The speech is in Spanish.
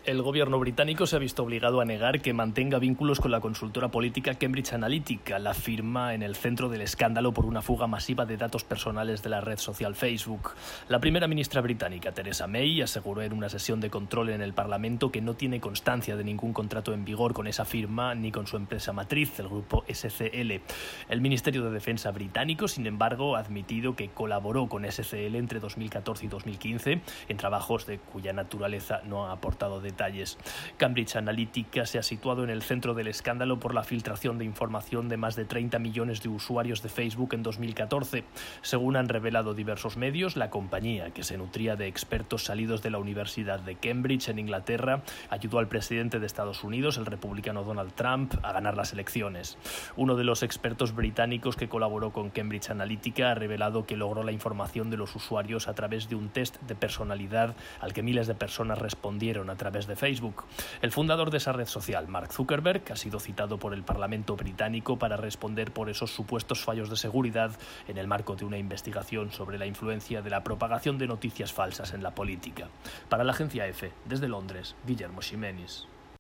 El gobierno británico se ha visto obligado a negar que mantenga vínculos con la consultora política Cambridge Analytica, la firma en el centro del escándalo por una fuga masiva de datos personales de la red social Facebook. La primera ministra británica, Theresa May, aseguró en una sesión de control en el Parlamento que no tiene constancia de ningún contrato en vigor con esa firma ni con su empresa matriz, el grupo SCL. El Ministerio de Defensa británico, sin embargo, ha admitido que colaboró con SCL entre 2014 y 2015 en trabajos de cuya naturaleza no ha aportado detalles. Cambridge Analytica se ha situado en el centro del escándalo por la filtración de información de más de 30 millones de usuarios de Facebook en 2014. Según han revelado diversos medios, la compañía, que se nutría de expertos salidos de la Universidad de Cambridge en Inglaterra, ayudó al presidente de Estados Unidos, el republicano Donald Trump, a ganar las elecciones. Uno de los expertos británicos que colaboró con Cambridge Analytica ha revelado que logró la información de los usuarios a través de un test de personalidad al que miles de personas respondieron a través de Facebook. El fundador de esa red social, Mark Zuckerberg, ha sido citado por el Parlamento británico para responder por esos supuestos fallos de seguridad en el marco de una investigación sobre la influencia de la propagación de noticias falsas en la política. Para la agencia EFE, desde Londres, Guillermo Ximenis.